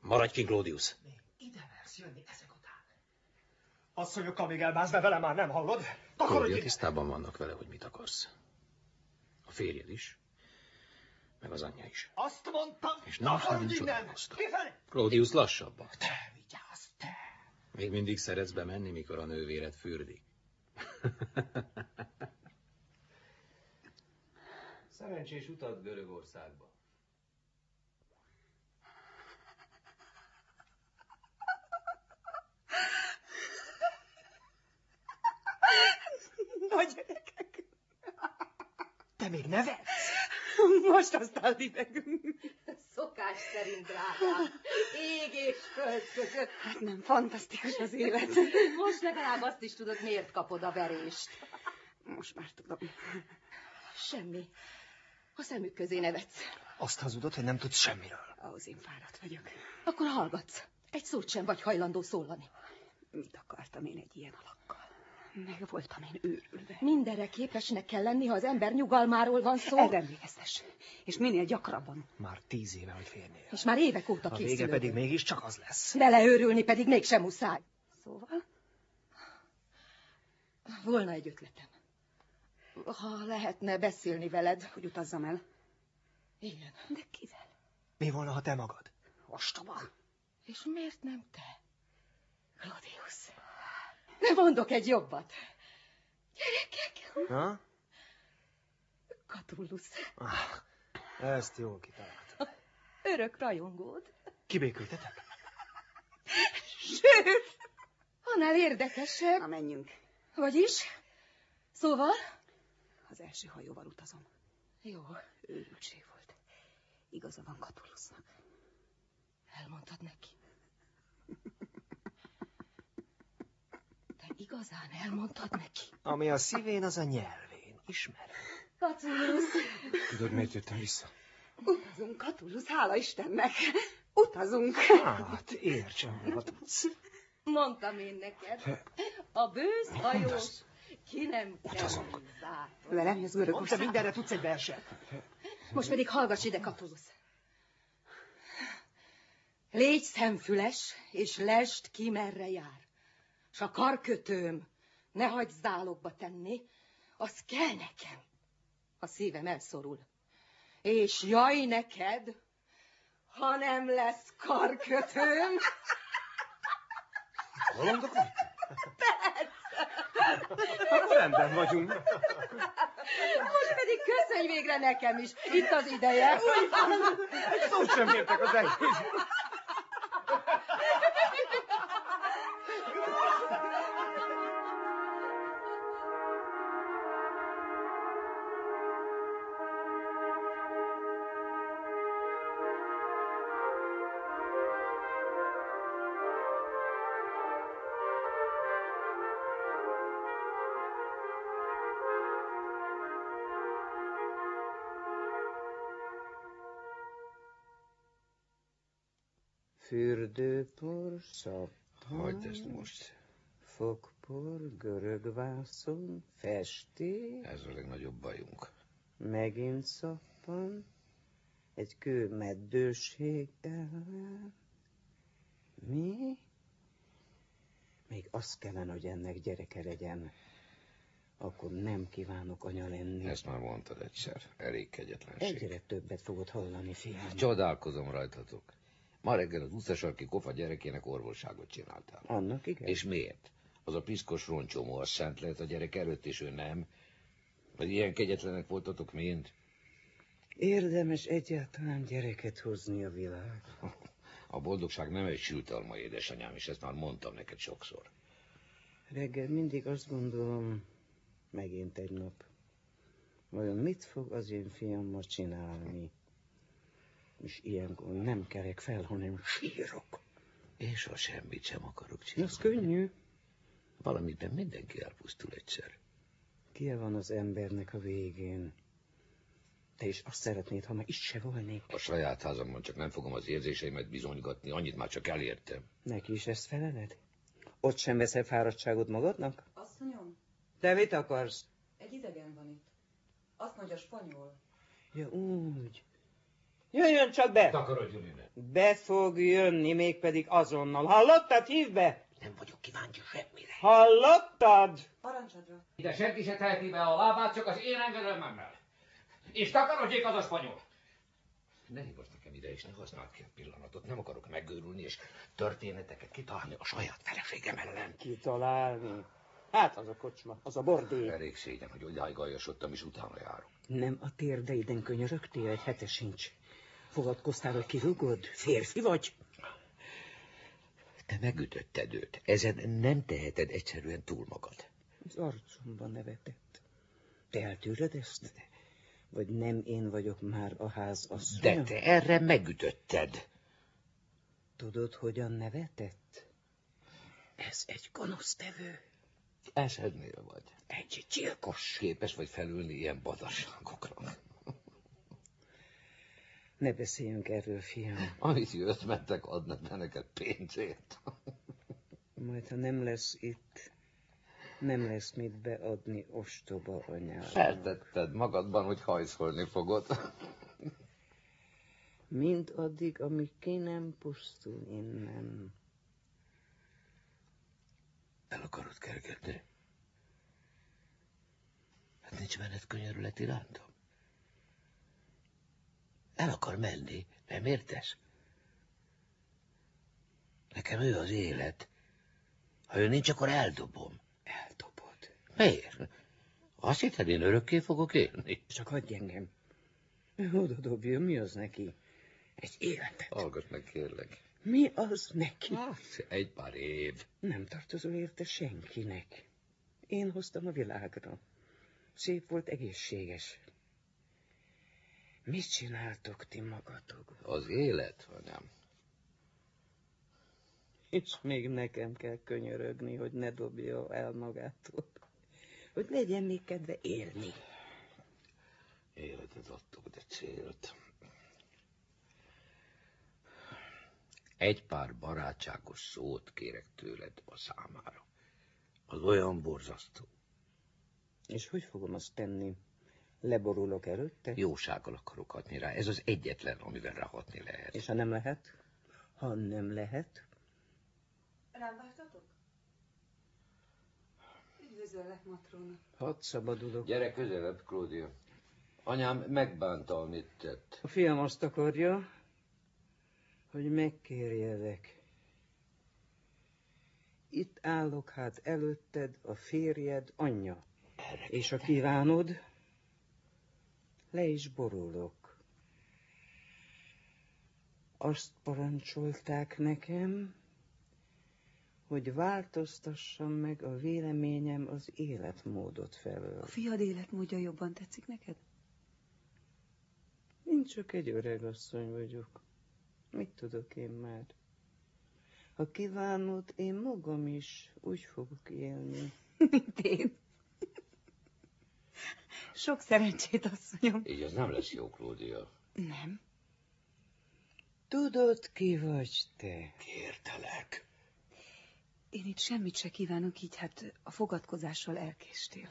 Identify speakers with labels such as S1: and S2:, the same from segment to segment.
S1: Maradj ki, Claudius.
S2: Ide mersz jönni ezek után. Asszonyok, amíg elmász be vele, már nem hallod?
S1: Claudia, tisztában vannak vele, hogy mit akarsz. A férjed is, meg az anyja is.
S2: Azt mondtam,
S1: és nem
S2: takarodj innen!
S1: Claudius, lassabban.
S2: Te, vigyázz, te!
S1: Még mindig szeretsz bemenni, mikor a nővéred fürdik. Szerencsés utat Görögországba.
S3: Nagy gyerekek!
S2: Te még nevetsz?
S3: Most aztán libegünk.
S4: Szokás szerint, drágám. Ég és föld között.
S3: Hát nem fantasztikus az élet.
S4: Most legalább azt is tudod, miért kapod a verést.
S3: Most már tudom.
S4: Semmi. A szemük közé nevetsz.
S2: Azt hazudod, hogy nem tudsz semmiről.
S3: Ahhoz én fáradt vagyok.
S4: Akkor hallgatsz. Egy szót sem vagy hajlandó szólani.
S3: Mit akartam én egy ilyen alakkal? Meg voltam én őrülve.
S4: Mindenre képesnek kell lenni, ha az ember nyugalmáról van szó.
S3: Erre emlékeztes. És minél gyakrabban.
S2: Már 10 éve, hogy férnél.
S4: És már évek óta
S2: a
S4: készülök.
S2: vége pedig mégiscsak az lesz.
S4: Beleőrülni pedig mégsem muszáj.
S3: Szóval?
S4: Volna egy ötletem. Ha lehetne beszélni veled.
S3: Hogy utazzam el?
S4: Igen.
S3: De kivel?
S2: Mi volna, ha te magad?
S3: Ostoba.
S4: És miért nem te? Claudius. Ne mondok egy jobbat. Gyerekek.
S2: Ha?
S4: Catullus.
S2: Ezt jól kitaláltam.
S4: Örök rajongód.
S2: Kibékültetek?
S4: Sőt, annál érdekesebb.
S3: Na, menjünk.
S4: Vagyis? Szóval?
S3: Az első hajóval utazom.
S4: Jó.
S3: Őrültség volt. Igaza van Catullusnak.
S4: Elmondtad neki. Te igazán elmondtad neki?
S2: Ami a szívén, az a nyelvén. Ismerem.
S4: Catullus.
S1: Tudod, miért jöttem vissza?
S3: Utazunk, Catullus, hála Istennek. Utazunk.
S2: Hát, értsem, ha tudsz.
S4: Mondtam én neked. A bősz hajós ki nem
S1: Utazunk.
S3: Velem jössz Görögországba.
S2: Mondta, mindenre tudsz egy verset.
S4: Most pedig hallgass ide, Catullus. Légy szemfüles, és lesd ki, merre jár. S a karkötőm ne hagyd zálogba tenni, az kell nekem. A szívem elszorul. És jaj neked, ha nem lesz karkötőm.
S2: Bolondok vagy?
S4: Persze.
S2: Akkor rendben vagyunk.
S4: Most pedig köszönj végre nekem is. Itt az ideje.
S2: Úgy van. Egy szót sem értek az egész.
S5: Fürdőpor, szappan,
S1: Hagyd ezt most.
S5: fogpor, görögvászon, festék.
S1: Ez a legnagyobb bajunk.
S5: Megint szappan, egy kő meddőség ellen. Mi? Még az kellene, hogy ennek gyereke legyen. Akkor nem kívánok anya lenni.
S1: Ezt már mondtad egyszer. Elég kegyetlenség.
S5: Egyre többet fogod hallani, fiam.
S1: Csodálkozom rajtatok. Ma reggel az utcasarki kofa gyerekének orvosságot csináltál.
S5: Annak igen.
S1: És miért? Az a piszkos roncsomó, az szent lehet a gyerek előtt, és ő nem. Vagy ilyen kegyetlenek voltatok, mint?
S5: Érdemes egyáltalán gyereket hozni a világ.
S1: A boldogság nem egy sült alma, édesanyám, és ezt már mondtam neked sokszor.
S5: Reggel mindig azt gondolom, megint egy nap. Vajon mit fog az én fiam ma csinálni? És ilyenkor nem kerek fel, hanem sírok.
S1: És ha semmit sem akarok csinálni.
S5: Ez könnyű.
S1: Valamiben mindenki elpusztul egyszer.
S5: Kie van az embernek a végén? Te is azt szeretnéd, ha már itt se volnék.
S1: A saját házamban csak nem fogom az érzéseimet bizonygatni, annyit már csak elértem.
S5: Neki is ezt feleled? Ott sem veszel fáradtságot magadnak?
S6: Asszonyom,
S5: Te mit akarsz?
S6: egy idegen van itt. Azt mondja, spanyol.
S5: Ja, úgy. Jöjjön csak be!
S1: Takarodjon innen.
S5: Be fog jönni, mégpedig azonnal. Hallottad? Hívd be!
S1: Nem vagyok kíváncsi semmire.
S5: Hallottad?
S3: Parancsodra.
S1: Ide senki se teheti be a lábát, csak az én engedelmemmel. És takarodjék az a spanyol. Ne hívasd nekem ide, és ne használd ki a pillanatot. Nem akarok megőrülni, és történeteket kitalálni a saját feleségem ellen.
S5: Kitalálni? Hát az a kocsma, az a bordély.
S1: Elég szégyen, hogy odáig aljasodtam, és utána járok.
S5: Nem a térdeiden könyörögtél, egy hete sincs. Fogadkoztál, hogy kirúgod? Férfi vagy?
S1: Te megütötted őt. Ezen nem teheted egyszerűen túl magad.
S5: Az arcomban nevetett. Te eltűröd ezt? Vagy nem én vagyok már a ház asszonya?
S1: De te erre megütötted.
S5: Tudod, hogyan nevetett? Ez egy gonosztevő.
S1: Eszednél vagy.
S5: Egy gyilkos.
S1: Képes vagy felülni ilyen badasságokra.
S5: Ne beszéljünk erről, fiam.
S1: Amit jött, mentek, adnak be neked pénzért.
S5: Majd, ha nem lesz itt, nem lesz mit beadni ostoba anyának.
S1: Feltetted magadban, hogy hajszolni fogod.
S5: Mind addig, amíg ki nem pusztul innen.
S1: El akarod kergetni? Hát nincs benned könyörület irántam. El akar menni, nem értesz? Nekem ő az élet. Ha ő nincs, akkor eldobom.
S5: Eldobod.
S1: Miért? Azt hitted, én örökké fogok élni?
S5: Csak hagyj engem. Oda dobja, mi az neki? Egy életet.
S1: Hallgass meg, kérlek.
S5: Mi az neki?
S1: Hát, egy pár év.
S5: Nem tartozol érte senkinek. Én hoztam a világra. Szép volt, egészséges. Mit csináltok ti magatokban?
S1: Az élet, anyám.
S5: És még nekem kell könyörögni, hogy ne dobja el magától. Hogy legyen még kedve élni.
S1: Életet adtok, de célt. Egy pár barátságos szót kérek tőled a számára. Az olyan borzasztó.
S5: És hogy fogom azt tenni? Leborulok előtte?
S1: Jósággal akarok hatni rá. Ez az egyetlen, amivel ráhatni lehet.
S5: És ha nem lehet? Ha nem lehet?
S3: Rám vártatok? Üdvözöllek, matróna.
S5: Hadd szabadulok.
S1: Gyere közelebb, Claudia. Anyám megbánta, amit tett.
S5: A fiam azt akarja, hogy megkérjelek. Itt állok hát előtted, a férjed anyja. És ha kívánod, le is borulok. Azt parancsolták nekem, hogy változtassam meg a véleményem az életmódot felől.
S3: A fiad életmódja jobban tetszik neked?
S5: Én csak egy öreg asszony vagyok. Mit tudok én már? Ha kívánod, én magam is úgy fogok élni.
S3: Mint én. Sok szerencsét, asszonyom.
S1: Így az nem lesz jó, Claudia.
S3: Nem.
S5: Tudod, ki vagy te?
S1: Kértelek.
S3: Én itt semmit se kívánok, így hát a fogadkozással elkéstél.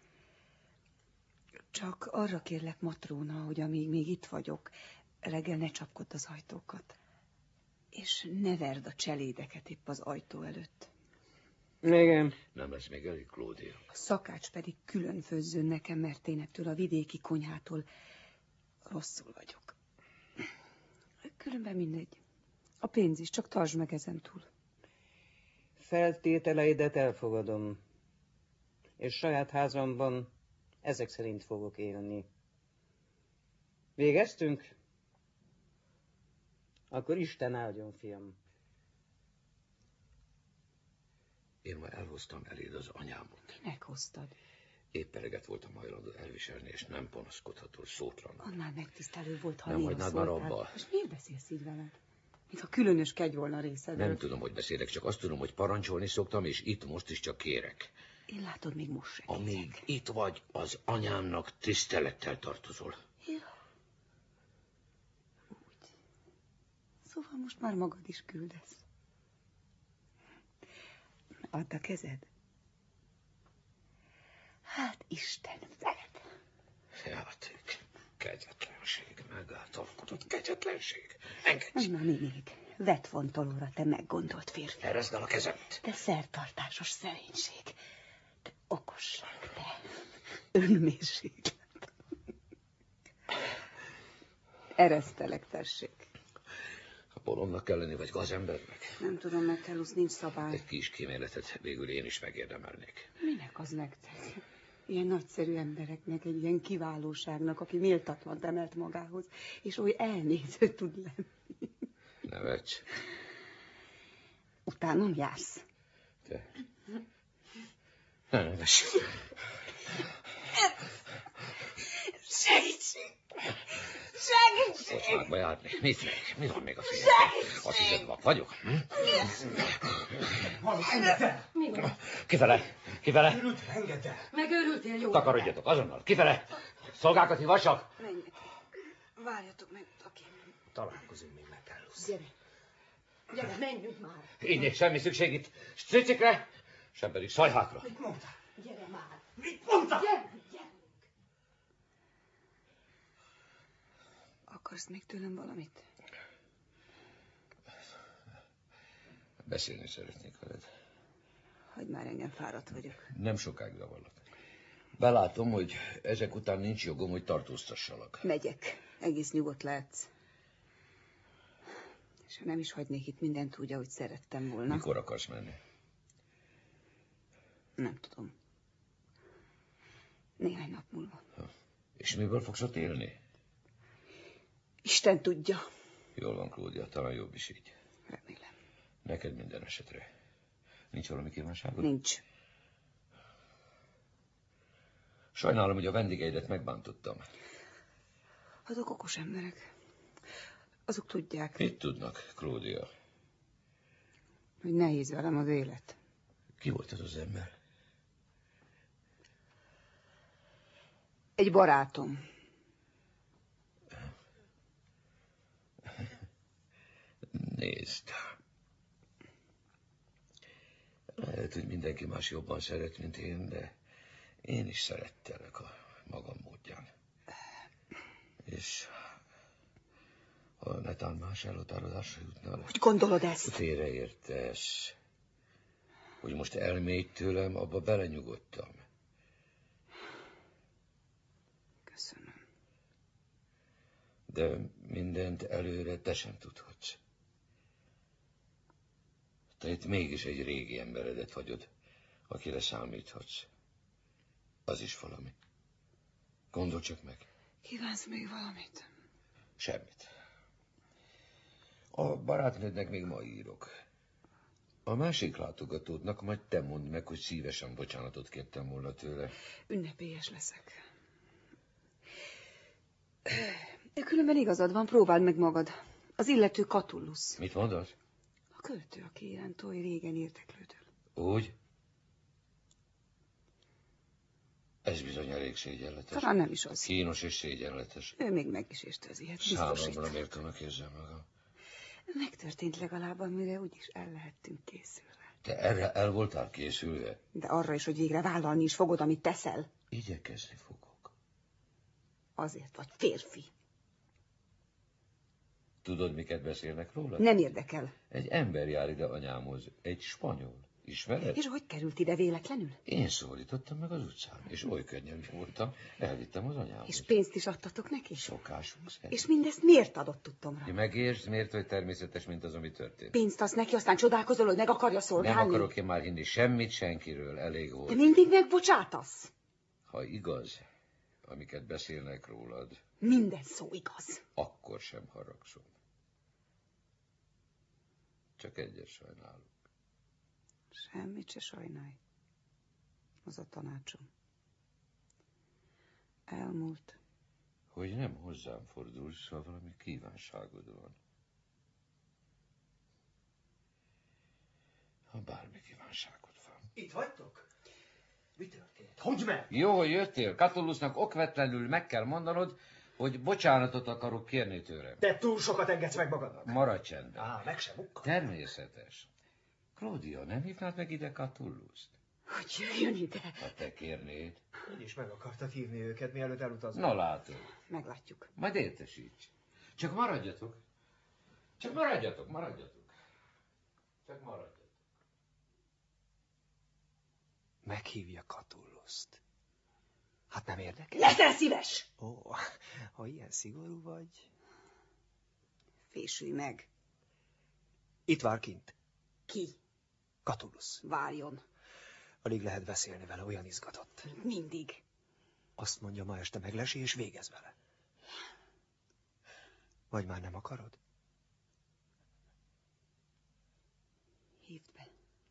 S3: Csak arra kérlek, matróna, hogy amíg még itt vagyok, reggel ne csapkodd az ajtókat. És ne verd a cselédeket épp az ajtó előtt.
S5: Igen.
S1: Nem lesz még elég, Claudia.
S3: A szakács pedig külön főzzön nekem, mert én ettől a vidéki konyhától rosszul vagyok. Különben mindegy. A pénz is, csak tartsd meg ezen túl.
S5: Feltételeidet elfogadom. És saját házamban ezek szerint fogok élni. Végeztünk? Akkor Isten áldjon, fiam.
S1: Én ma elhoztam eléd az anyámot.
S3: Minek hoztad?
S1: Épp eleget voltam hajlandó elviselni, és nem panaszkodható, szótlan.
S3: Annál megtisztelő volt, ha
S1: Nem
S3: néha
S1: hagynád már
S3: szóltál.
S1: abba.
S3: És miért beszélsz így velem? Mintha különös kegy volna részedről.
S1: Nem tudom, hogy beszélek, csak azt tudom, hogy parancsolni szoktam, és itt most is csak kérek.
S3: Én látod, még most se
S1: Amíg itt vagy, az anyámnak tisztelettel tartozol.
S3: Ja. Úgy. Szóval most már magad is küldesz. Add a kezed. Hát Isten veled.
S1: Játék. Kegyetlenség, megáltalkodott kegyetlenség. Engedj!
S3: Na, mi még? Vetfontolóra, te meggondolt férfi.
S1: Erezd el a kezemet.
S3: Te szertartásos szerénység. Te okosság, te önmérséklet. Eresztelek, tessék.
S1: A bolondnak kell lenni, vagy gazembernek?
S3: Nem tudom, Metellus, nincs szabály.
S1: Egy kis kíméletet végül én is megérdemelnék.
S3: Minek az nektek? Ilyen nagyszerű embereknek, egy ilyen kiválóságnak, aki méltatlan emelt magához, és oly elnéző tud lenni.
S1: Nevetsz.
S3: Utánom jársz.
S1: Te. Ne nevess.
S3: Segítség!
S1: Kocsmákba járni. Mit még? Mi van még a fél? Azt hiszed, vak vagyok?
S2: Engedd el!
S4: Mi van?
S1: Kifele! Kifele!
S2: Engedd el!
S4: Megőrültél, jó?
S1: Takarodjatok, azonnal! Kifele! Szolgákat hívassak!
S3: Menjetek. Várjatok meg, aki...
S2: Találkozunk még, Metellus.
S4: Gyere, menjünk már.
S1: Így nincs semmi szükség itt. Cicikre, sem pedig szajhákra.
S2: Mit mondtál?
S4: Gyere már.
S2: Mit mondtál?
S4: Gyere.
S3: Akarsz még tőlem valamit?
S1: Beszélni szeretnék veled.
S3: Hagyd már, engem, fáradt vagyok.
S1: Nem sokáig zavarlak. Belátom, hogy ezek után nincs jogom, hogy tartóztassalak.
S3: Megyek. Egész nyugodt lehetsz. És ha nem is hagynék itt mindent úgy, ahogy szerettem volna.
S1: Mikor akarsz menni?
S3: Nem tudom. Néhány nap múlva.
S1: És miből fogsz ott élni?
S3: Isten tudja.
S1: Jól van, Claudia, talán jobb is így.
S3: Remélem.
S1: Neked minden esetre. Nincs valami kívánságod?
S3: Nincs.
S1: Sajnálom, hogy a vendégeidet megbántottam.
S3: Azok okos emberek. Azok tudják,
S1: Mit tudnak, Claudia?
S3: hogy nehéz velem az élet.
S1: Ki volt ez az ember?
S3: Egy barátom.
S1: Nézd. Lehet, hogy mindenki más jobban szeret, mint én, de én is szerettelek a magam módján. És ha netán más elhatározásra jutnál,
S3: Hogy gondolod ezt?
S1: félreértesz, hogy most elmégy tőlem, abba belenyugodtam.
S3: Köszönöm.
S1: De mindent előre te sem tudhatsz. Te itt mégis egy régi emberedet vagyod, akire számíthatsz. Az is valami. Gondolj csak meg.
S3: Kívánsz még valamit?
S1: Semmit. A barátnődnek még ma írok. A másik látogatódnak majd te mondd meg, hogy szívesen bocsánatot kértem volna tőle.
S3: Ünnepélyes leszek. Különben igazad van, próbáld meg magad. Az illető Catullus.
S1: Mit mondasz?
S3: A költő, aki iránt oly régen érdeklődöl.
S1: Úgy? Ez bizony elég szégyenletes.
S3: Talán nem is az.
S1: Kínos és szégyenletes.
S3: Ő még meg is értezihet, biztosít.
S1: Számomra méltónak érzem magam.
S3: Megtörtént legalább, amire úgyis el lehettünk készülve.
S1: Te erre el voltál készülve?
S3: De arra is, hogy végre vállalni is fogod, amit teszel.
S1: Igyekezni fogok.
S3: Azért vagy férfi.
S1: Tudod, miket beszélnek róla?
S3: Nem érdekel.
S1: Egy ember jár ide anyámhoz. Egy spanyol. Ismered?
S3: És hogy került ide véletlenül?
S1: Én szólítottam meg az utcán, és oly könnyelmű voltam, elvittem az anyámhoz.
S3: És pénzt is adtatok neki?
S1: Szokásunk szerint.
S3: És mindezt miért adott tudtomra?
S1: Megértsd, miért vagy természetes, mint az, ami történt.
S3: Pénzt adsz neki, aztán csodálkozol, hogy meg akarja szolgálni?
S1: Nem akarok én már hinni semmit senkiről, elég volt.
S3: De mindig megbocsátasz?
S1: Ha igaz, amiket beszélnek rólad,
S3: Minden szó igaz.
S1: akkor sem haragszom. Csak egyet sajnálok.
S3: Semmit se sajnálj. Az a tanácsom. Elmúlt.
S1: Hogy nem hozzám fordulsz, ha valami kívánságod van. Ha bármi kívánságod van.
S2: Itt vagytok? Mi történt? Hogy meg?
S1: Jó, hogy jöttél. Catullusnak okvetlenül meg kell mondanod, hogy bocsánatot akarok kérni tőle.
S2: Te túl sokat engedsz meg magadnak.
S1: Maradj csendben.
S2: Meg sem ukkal.
S1: Természetes. Claudia, nem hívnád meg ide Catullust?
S3: Hogy jöjjön ide.
S1: Ha te kérnéd.
S2: Így is meg akartad hívni őket, mielőtt elutazol.
S1: Na látod.
S3: Meglátjuk.
S1: Majd értesíts. Csak maradjatok. Csak maradjatok. Csak maradjatok.
S6: Meghívja Catulluszt. Hát nem érdekel?
S3: Leszel szíves!
S6: Ó, ha ilyen szigorú vagy...
S3: Fésülj meg.
S6: Itt vár kint.
S3: Ki?
S6: Catullusz.
S3: Várjon.
S6: Alig lehet beszélni vele, olyan izgatott.
S3: Mint mindig.
S6: Azt mondja, ma este meglesi, és végez vele. Vagy már nem akarod?
S3: Hívd be.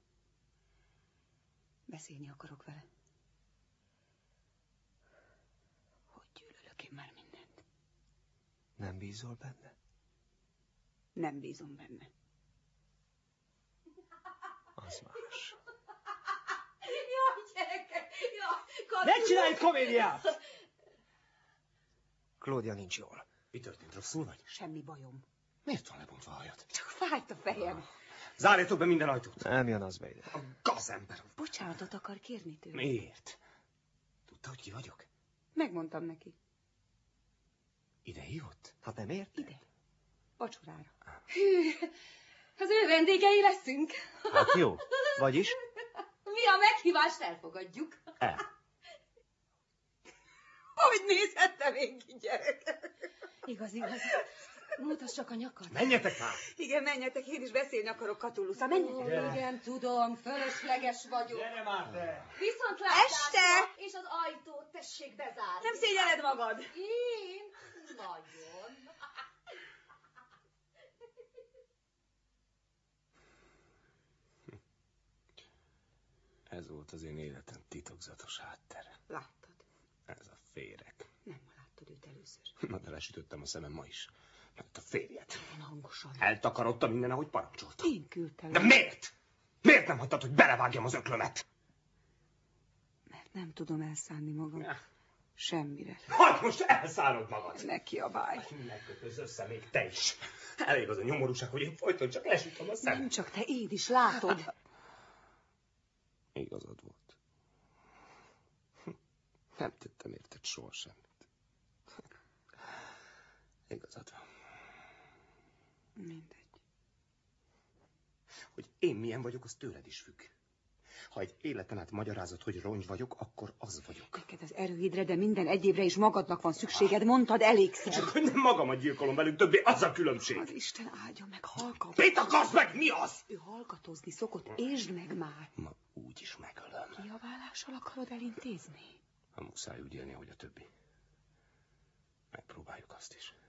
S3: Beszélni akarok vele. Hogy gyűlölök én már mindent.
S6: Nem bízol benne?
S3: Nem bízom benne.
S6: Az más.
S4: Jaj, gyerekek! Jaj,
S2: Ne csinálj komédiát!
S6: Claudia nincs jól.
S7: Mi történt, rosszul vagy?
S3: Semmi bajom.
S7: Miért van lebontva a hajad?
S3: Csak fájt a fejem.
S7: Zárjátok be minden ajtót.
S6: Nem jön az be ide.
S7: A gazember.
S3: Bocsánatot akar kérni tőle.
S7: Miért? Tudta, hogy ki vagyok?
S3: Megmondtam neki.
S7: Ide hívott?
S6: Hát nem ért?
S3: Ide. Vacsorára.
S4: Hű, az ő vendégei leszünk.
S6: Hát jó. Vagyis?
S4: Mi a meghívást elfogadjuk.
S3: Hogy nézhettem én ki, gyerekek?
S4: Igaz. Mutass csak a nyakad.
S7: Menjetek már!
S3: Igen, menjetek, én is beszélni akarok Catullusszal. Menjetek.
S4: Igen, tudom, fölösleges vagyok.
S2: Gyere már te!
S4: Viszontlátásra!
S3: Este!
S4: És az ajtót tessék bezárni.
S3: Nem szégyeled magad?
S4: Én? Nagyon.
S7: Ez volt az én életem titokzatos háttere.
S3: Láttad.
S7: Ez a féreg.
S3: Nem ma láttad őt először.
S7: Na, de lesütöttem a szemem ma is. Mert a férjet.
S3: Én hangosan.
S7: Eltakarodta minden, ahogy parancsolta.
S3: Én küldtem.
S7: De miért? Miért nem hagytad, hogy belevágjam az öklömet?
S3: Mert nem tudom elszánni magam. Semmire.
S7: Hagyd most elszánod magad!
S3: Ne kiabálj.
S7: Ne kötözz össze még te is. Elég az a nyomorúság, hogy én folyton csak lesütöm a szemem.
S3: Nem csak te, én is látod.
S7: Igazad volt. Nem tettem érted soha semmit. Igazad van.
S3: Mindegy.
S7: Hogy én milyen vagyok, az tőled is függ. Ha egy életen át magyarázod, hogy rongy vagyok, akkor az vagyok.
S3: Neked az erőidre, de minden egyébre is magadnak van szükséged. Mondtad elégszer.
S7: Csak hogy nem magamat gyilkolom velük többé, az a különbség.
S3: Az Isten áldja meg, hallgat.
S7: Mit akarsz meg? Mi az?
S3: Ő hallgatozni szokott, értsd meg már.
S7: Ma úgy is megölöm.
S3: Kiabálással akarod elintézni?
S7: Ha muszáj úgy élni, hogy a többi. Megpróbáljuk azt is.